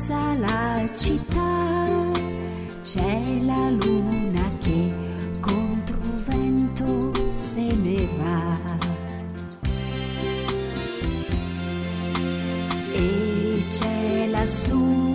passa la città, c'è la luna che contro vento se ne va. E c'è lassù